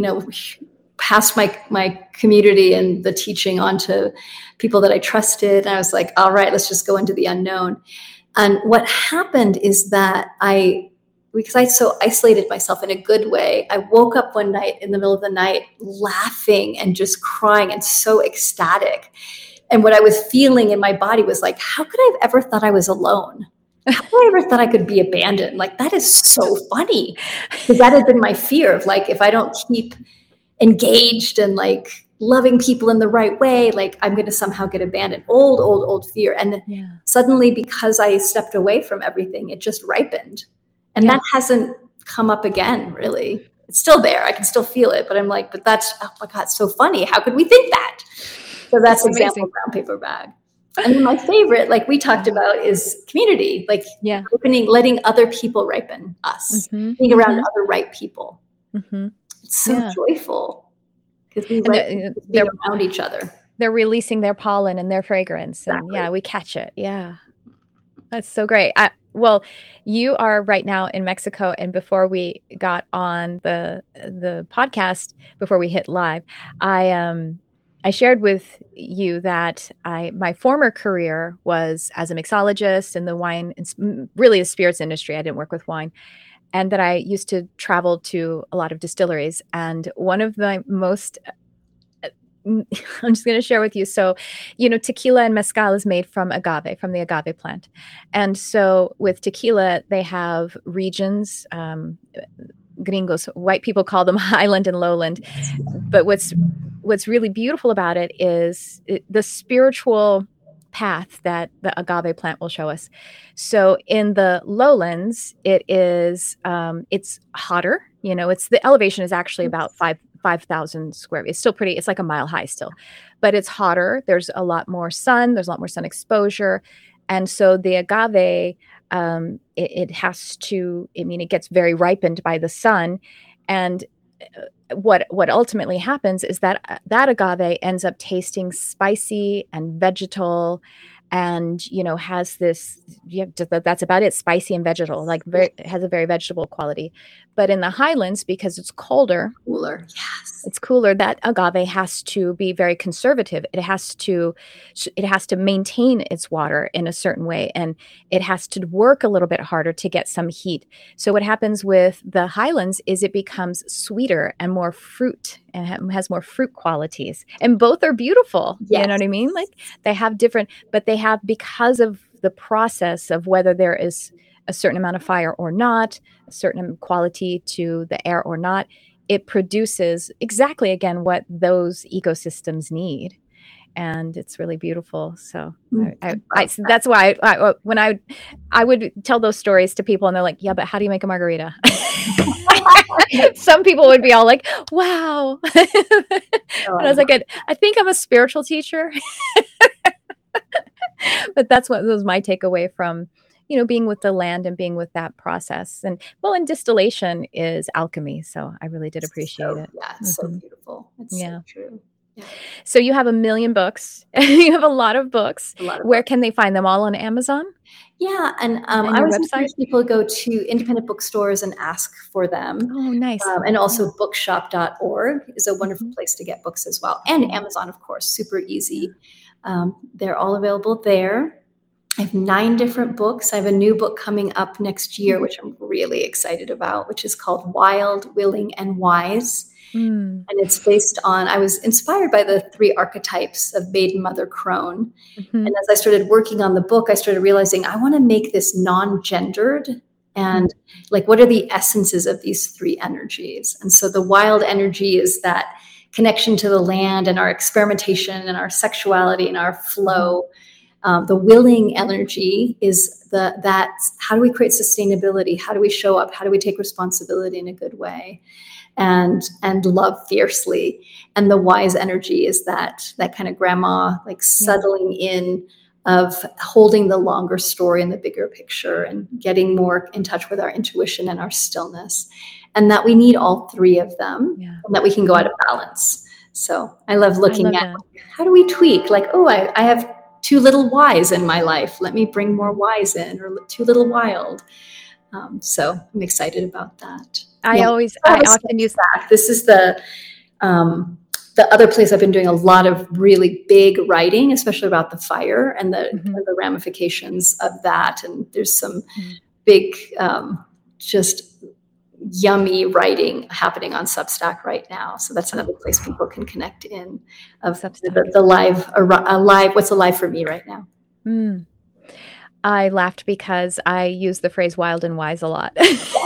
B: passed my community and the teaching on to people that I trusted. And I was like, all right, let's just go into the unknown. And what happened is that because I so isolated myself in a good way, I woke up one night in the middle of the night laughing and just crying and so ecstatic. And what I was feeling in my body was like, how could I have ever thought I was alone? How could I ever thought I could be abandoned? Like, that is so funny. Because that had been my fear of like, if I don't keep engaged and like loving people in the right way, like I'm going to somehow get abandoned. Old fear. And suddenly, because I stepped away from everything, it just ripened. And that hasn't come up again, really. It's still there. I can still feel it. But I'm like, but that's, oh my God, so funny. How could we think that? So that's an example of brown paper bag. And then my favorite, like we talked about, is community, like opening, letting other people ripen us, being around other right people. It's so joyful because they're around each other.
A: They're releasing their pollen and their fragrance. Exactly. And we catch it. Yeah. That's so great. Well, you are right now in Mexico. And before we got on the podcast, before we hit live, I shared with you that my former career was as a mixologist in the wine, really the spirits industry. I didn't work with wine. And that I used to travel to a lot of distilleries. And one of the most, I'm just going to share with you. So, tequila and mezcal is made from agave, from the agave plant. And so with tequila, they have regions, gringos, white people call them highland and lowland. But what's really beautiful about it is the spiritual path that the agave plant will show us. So in the lowlands, it is it's hotter. It's the elevation is actually about 5,000 square. It's still pretty. It's like a mile high still, but it's hotter. There's a lot more sun. There's a lot more sun exposure, and so the agave it has to. It gets very ripened by the sun, and what ultimately happens is that agave ends up tasting spicy and vegetal and has this that's about it, spicy and vegetal, like has a very vegetable quality. But in the highlands, because it's cooler, it's cooler, that agave has to be very conservative. It has to maintain its water in a certain way, and it has to work a little bit harder to get some heat. So what happens with the highlands is it becomes sweeter and more fruit and has more fruit qualities, and both are beautiful. You know what I mean? Like they have different, but they they have, because of the process of whether there is a certain amount of fire or not, a certain quality to the air or not, it produces exactly, again, what those ecosystems need. And it's really beautiful. So that's why when I would tell those stories to people and they're like, yeah, but how do you make a margarita? Some people would be all like, wow. And I was like, I think I'm a spiritual teacher. But that was my takeaway from, being with the land and being with that process. And distillation is alchemy. So I really did appreciate it.
B: Yeah, it's so beautiful. It's so true. Yeah.
A: So you have a million books. You have a lot of books. Where can they find them? All on Amazon?
B: Yeah, and I always encourage people to go to independent bookstores and ask for them.
A: Oh, nice.
B: And also bookshop.org is a wonderful place to get books as well. And Amazon, of course, super easy. They're all available there. I have 9 different books. I have a new book coming up next year, which I'm really excited about, which is called Wild, Willing, and Wise. And it's based on, I was inspired by the 3 archetypes of Maiden, Mother, Crone. And as I started working on the book, I started realizing I want to make this non-gendered. And like, what are the essences of these 3 energies? And so the wild energy is that connection to the land and our experimentation and our sexuality and our flow. The willing energy is that how do we create sustainability? How do we show up? How do we take responsibility in a good way? And love fiercely. And the wise energy is that kind of grandma, like settling in of holding the longer story and the bigger picture and getting more in touch with our intuition and our stillness. And that we need all 3 of them and that we can go out of balance. So I love looking at how do we tweak? Like, oh, I have too little wise in my life. Let me bring more wise in, or too little wild. So I'm excited about that.
A: I often use
B: that. This is the other place I've been doing a lot of really big writing, especially about the fire and the ramifications of that. And there's some big, just yummy writing happening on Substack right now. So that's another place people can connect in of the live, what's alive for me right now.
A: I laughed because I use the phrase wild and wise a lot.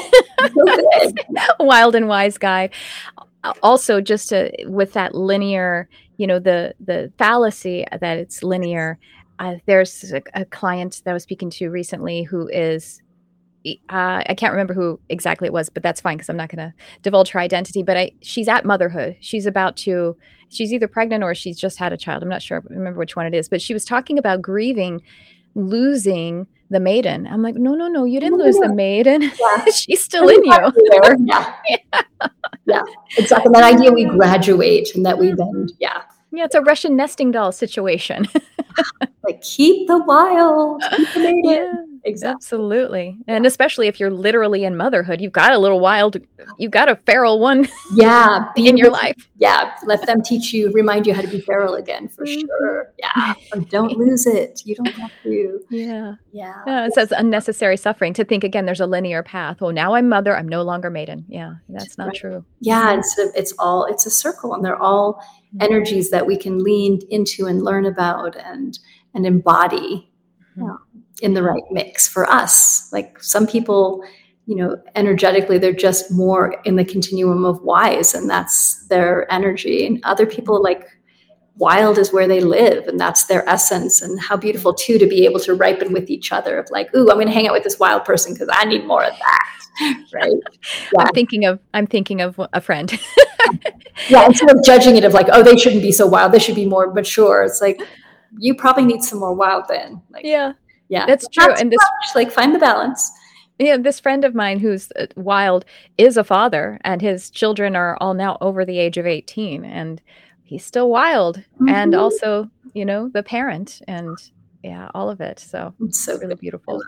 A: Wild and Wise Guide. Also, just with that linear, the fallacy that it's linear. There's a client that I was speaking to recently who is, I can't remember who exactly it was, but that's fine because I'm not going to divulge her identity. But she's at motherhood. She's either pregnant or she's just had a child. I'm not sure. I remember which one it is. But she was talking about grieving losing the maiden. I'm like, no, you didn't lose the maiden. Yeah. She's still in you.
B: Yeah, exactly. That idea we graduate and that we then,
A: it's a Russian nesting doll situation.
B: Like, keep the wild, keep the maiden.
A: Yeah, exactly. Absolutely. And especially if you're literally in motherhood, you've got a little wild, you've got a feral one in your life.
B: Yeah, let them remind you how to be feral again, for sure. Yeah, don't lose it. You don't have to.
A: Yeah. It says unnecessary suffering, to think, again, there's a linear path. Oh, now I'm mother, I'm no longer maiden. Yeah, that's not true.
B: Yeah, it's a circle, and they're all energies that we can lean into and learn about and embody in the right mix for us. Like, some people, energetically, they're just more in the continuum of wise, and that's their energy. And other people, like, wild is where they live, and that's their essence. And how beautiful too to be able to ripen with each other, of like, ooh, I'm going to hang out with this wild person because I need more of that. Right. Yeah.
A: I'm thinking of a friend.
B: Yeah. Instead of judging it of like, oh, they shouldn't be so wild, they should be more mature. It's like, you probably need some more wild then. Like, yeah,
A: that's true. And
B: find the balance.
A: Yeah, this friend of mine who's wild is a father, and his children are all now over the age of 18, and he's still wild, and also, the parent, and all of it. So it's really beautiful.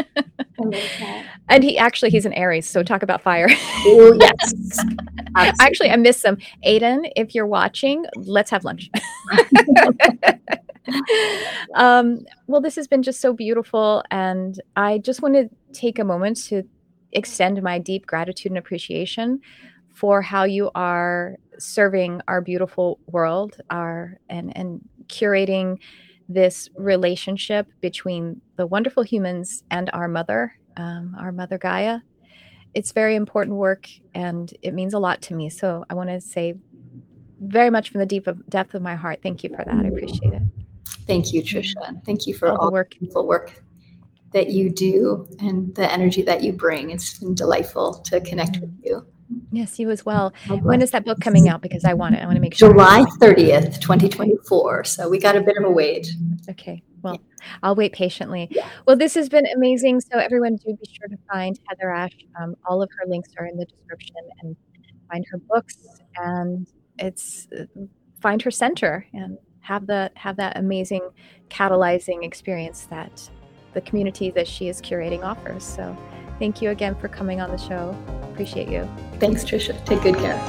A: And he's an Aries, so talk about fire.
B: Oh, yes.
A: Actually, I miss them. Aiden, if you're watching, let's have lunch. Well, this has been just so beautiful, and I just want to take a moment to extend my deep gratitude and appreciation for how you are serving our beautiful world, and curating this relationship between the wonderful humans and our mother Gaia. It's very important work, and it means a lot to me. So I want to say very much from the depth of my heart, thank you for that. I appreciate it.
B: Thank you, Trisha. Thank you for
A: all the work.
B: Beautiful work that you do and the energy that you bring. It's been delightful to connect with you.
A: Yes, you as well. When is that book coming out? Because I want to make sure.
B: July 30th, 2024. So we got a bit of a wait.
A: Okay. Well, I'll wait patiently. Yeah. Well, this has been amazing. So everyone, do be sure to find Heather Ash. All of her links are in the description, and find her books, and find her center and have that amazing catalyzing experience that the community that she is curating offers. So thank you again for coming on the show. Appreciate you.
B: Thanks, Trisha. Take good care.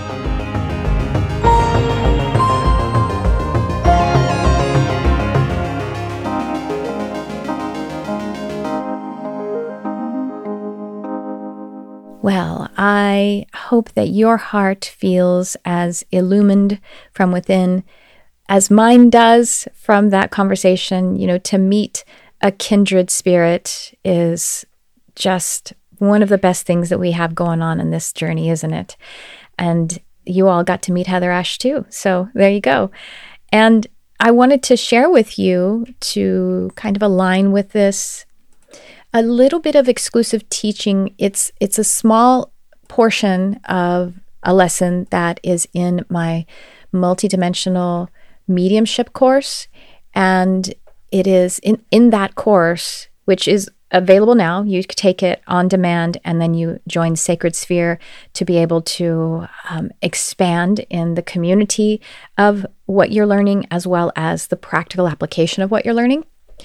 A: Well, I hope that your heart feels as illumined from within as mine does from that conversation. To meet a kindred spirit is just one of the best things that we have going on in this journey, isn't it? And you all got to meet Heather Ash too. So there you go. And I wanted to share with you, to kind of align with this, a little bit of exclusive teaching. It's a small portion of a lesson that is in my multidimensional mediumship course. And it is in that course, which is available now. You can take it on demand, and then you join Sacred Sphere to be able to expand in the community of what you're learning, as well as the practical application of what you're learning.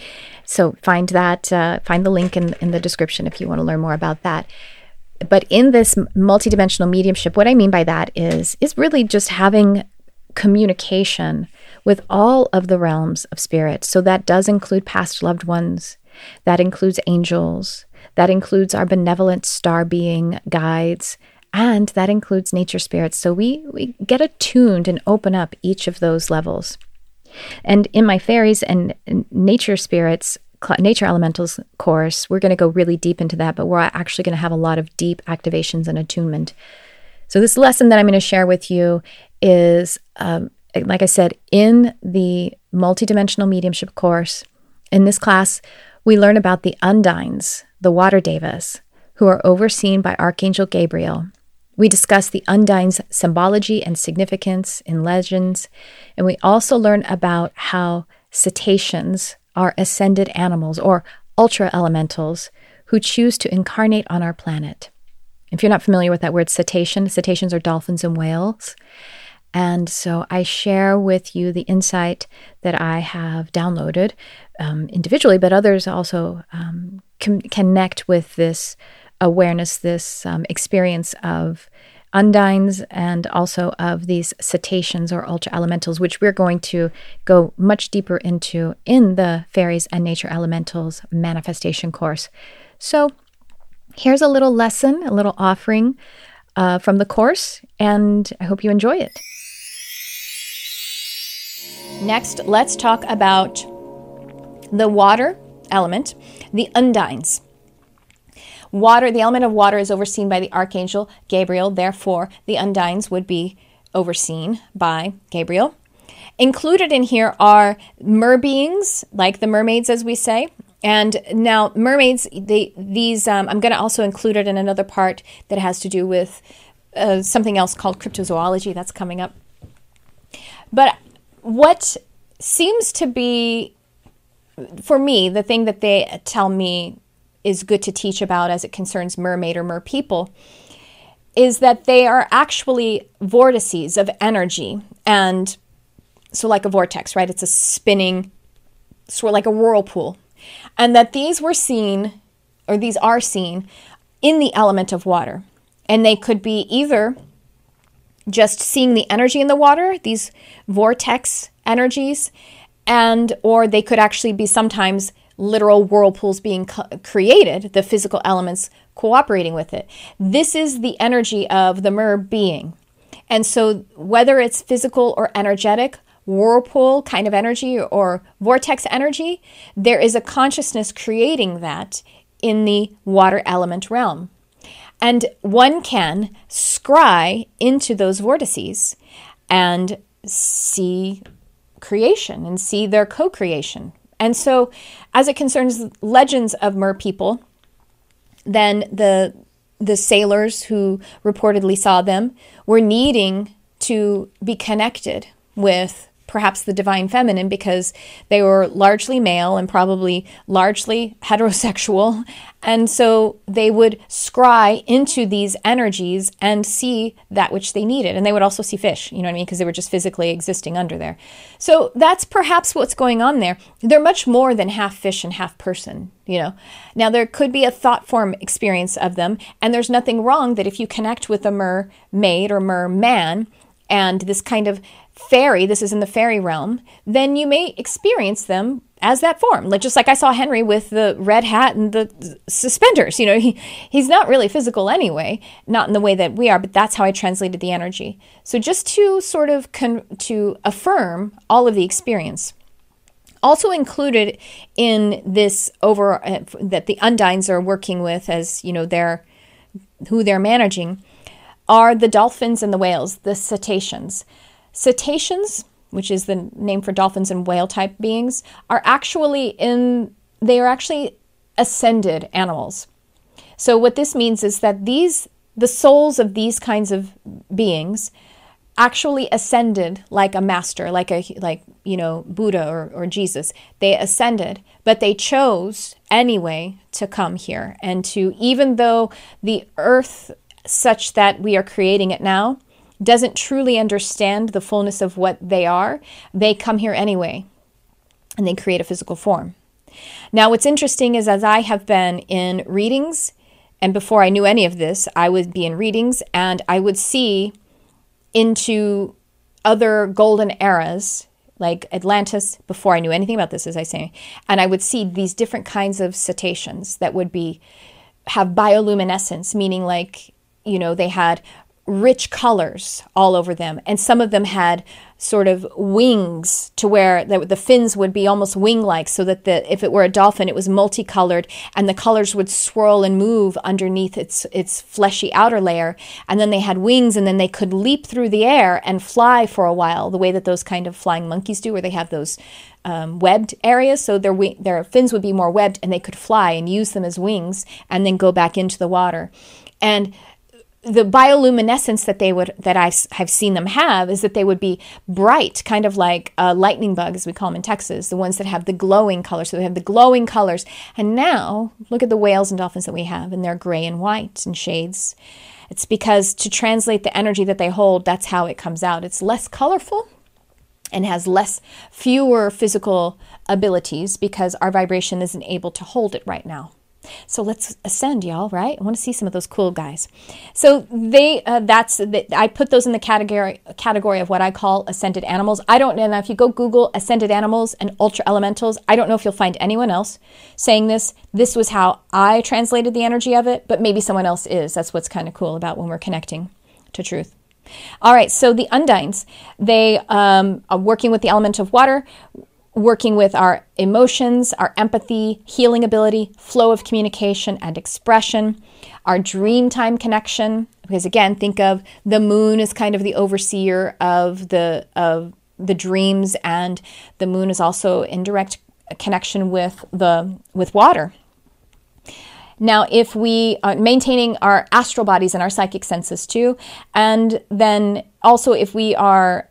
A: So find the link in the description if you want to learn more about that. But in this multidimensional mediumship, what I mean by that is really just having communication with all of the realms of spirit. So that does include past loved ones. That includes angels. That includes our benevolent star being guides. And that includes nature spirits. So we get attuned and open up each of those levels. And in my fairies and nature spirits, nature elementals course, we're going to go really deep into that, but we're actually going to have a lot of deep activations and attunement. So this lesson that I'm going to share with you is, like I said, in the multidimensional mediumship course. In this class, we learn about the Undines, the water devas, who are overseen by Archangel Gabriel. We discuss the Undines' symbology and significance in legends, and we also learn about how cetaceans are ascended animals or ultra elementals who choose to incarnate on our planet. If you're not familiar with that word cetaceans are dolphins and whales. And so I share with you the insight that I have downloaded individually, but others also connect with this awareness, this experience of Undines and also of these cetaceans or ultra elementals, which we're going to go much deeper into in the Fairies and Nature Elementals manifestation course. So here's a little lesson, a little offering from the course, and I hope you enjoy it. Next, let's talk about the water element, the Undines. Water, the element of water, is overseen by the Archangel Gabriel. Therefore, the Undines would be overseen by Gabriel. Included in here are mer-beings, like the mermaids, as we say. And now, mermaids, these I'm going to also include it in another part that has to do with something else called cryptozoology that's coming up. But what seems to be, for me, the thing that they tell me is good to teach about as it concerns mermaid or merpeople is that they are actually vortices of energy. And so like a vortex, right? It's a spinning, sort of like a whirlpool. And that these are seen in the element of water. And they could be either just seeing the energy in the water, these vortex energies, or they could actually be sometimes literal whirlpools being created, the physical elements cooperating with it. This is the energy of the mer being. And so whether it's physical or energetic, whirlpool kind of energy or vortex energy, there is a consciousness creating that in the water element realm. And one can scry into those vortices and see creation and see their co-creation. And so as it concerns legends of mer people, then the sailors who reportedly saw them were needing to be connected with perhaps the divine feminine because they were largely male and probably largely heterosexual. And so they would scry into these energies and see that which they needed. And they would also see fish, you know what I mean? Because they were just physically existing under there. So that's perhaps what's going on there. They're much more than half fish and half person, you know. Now there could be a thought form experience of them. And there's nothing wrong that if you connect with a mermaid or merman and this kind of fairy, this is in the fairy realm, then you may experience them as that form. Like just like I saw Henry with the red hat and the suspenders. You know, he's not really physical anyway, not in the way that we are, but that's how I translated the energy. So just to sort of to affirm all of the experience. Also included in this that the Undines are working with as, you know, who they're managing are the dolphins and the whales, the cetaceans. Cetaceans, which is the name for dolphins and whale type beings, are actually ascended animals. So what this means is that the souls of these kinds of beings actually ascended like a master, like Buddha or Jesus. They ascended, but they chose anyway to come here and to, even though the earth such that we are creating it now doesn't truly understand the fullness of what they are, they come here anyway, and they create a physical form. Now, what's interesting is as I have been in readings, and before I knew any of this, I would be in readings, and I would see into other golden eras, like Atlantis, before I knew anything about this, as I say, and I would see these different kinds of cetaceans that would have bioluminescence, meaning like, you know, they had rich colors all over them. And some of them had sort of wings to where the fins would be almost wing-like, so that if it were a dolphin, it was multicolored and the colors would swirl and move underneath its fleshy outer layer. And then they had wings, and then they could leap through the air and fly for a while, the way that those kind of flying monkeys do, where they have those webbed areas. So their fins would be more webbed, and they could fly and use them as wings and then go back into the water. And the bioluminescence that I've seen them have is that they would be bright, kind of like lightning bug, as we call them in Texas, the ones that have the glowing colors. So they have the glowing colors. And now look at the whales and dolphins that we have, and they're gray and white in shades. It's because to translate the energy that they hold, that's how it comes out. It's less colorful and has fewer physical abilities because our vibration isn't able to hold it right now. So let's ascend, y'all, right? I want to see some of those cool guys. So I put those in the category of what I call ascended animals. And if you go Google ascended animals and ultra elementals, I don't know if you'll find anyone else saying this. This was how I translated the energy of it, but maybe someone else is. That's what's kind of cool about when we're connecting to truth. All right, so the Undines, they are working with the element of water, working with our emotions, our empathy, healing ability, flow of communication and expression, our dream time connection. Because again, think of the moon as kind of the overseer of the dreams, and the moon is also in direct connection with water. Now, if we are maintaining our astral bodies and our psychic senses too, and then also if we are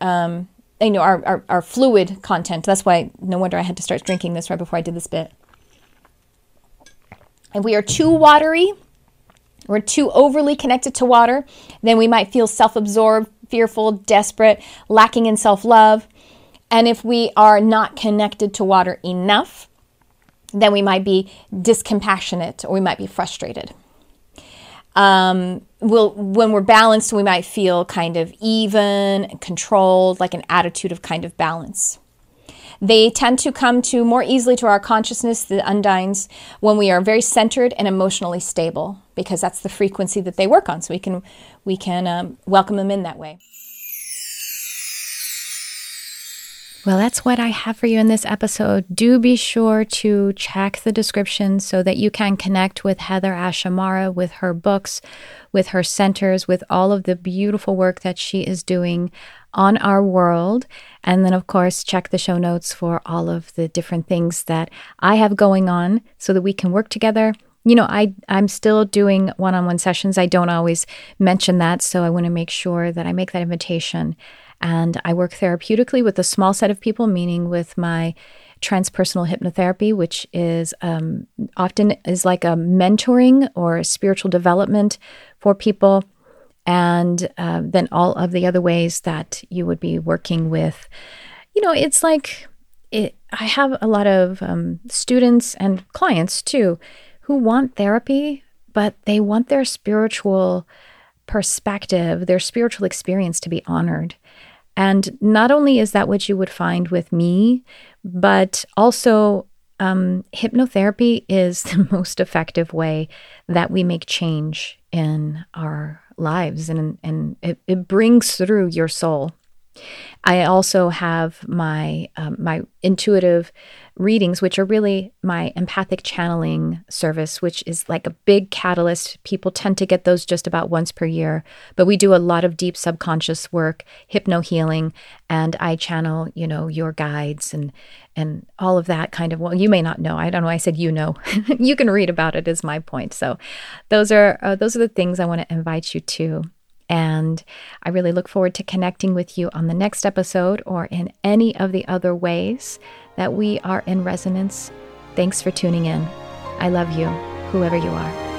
A: our fluid content. That's why no wonder I had to start drinking this right before I did this bit. If we are too watery, we're too overly connected to water, then we might feel self-absorbed, fearful, desperate, lacking in self-love. And if we are not connected to water enough, then we might be discompassionate, or we might be frustrated. When we're balanced, we might feel kind of even, controlled, like an attitude of kind of balance. They tend to come to more easily to our consciousness, the Undines, when we are very centered and emotionally stable, because that's the frequency that they work on. So we can welcome them in that way. Well, that's what I have for you in this episode. Do be sure to check the description so that you can connect with Heather Ashamara, with her books, with her centers, with all of the beautiful work that she is doing on our world. And then, of course, check the show notes for all of the different things that I have going on so that we can work together. I'm still doing one-on-one sessions. I don't always mention that, so I want to make sure that I make that invitation. And I work therapeutically with a small set of people, meaning with my transpersonal hypnotherapy, which is often is like a mentoring or a spiritual development for people. And then all of the other ways that you would be working with, it's like I have a lot of students and clients too who want therapy, but they want their spiritual perspective, their spiritual experience to be honored. And not only is that what you would find with me, but also hypnotherapy is the most effective way that we make change in our lives, and it brings through your soul. I also have my my intuitive readings, which are really my empathic channeling service, which is like a big catalyst. People tend to get those just about once per year, but we do a lot of deep subconscious work, hypno healing, and I channel, your guides and all of that kind of. Well, you may not know. I don't know. I said you can read about it. Is my point. So those are the things I want to invite you to. And I really look forward to connecting with you on the next episode or in any of the other ways that we are in resonance. Thanks for tuning in. I love you, whoever you are.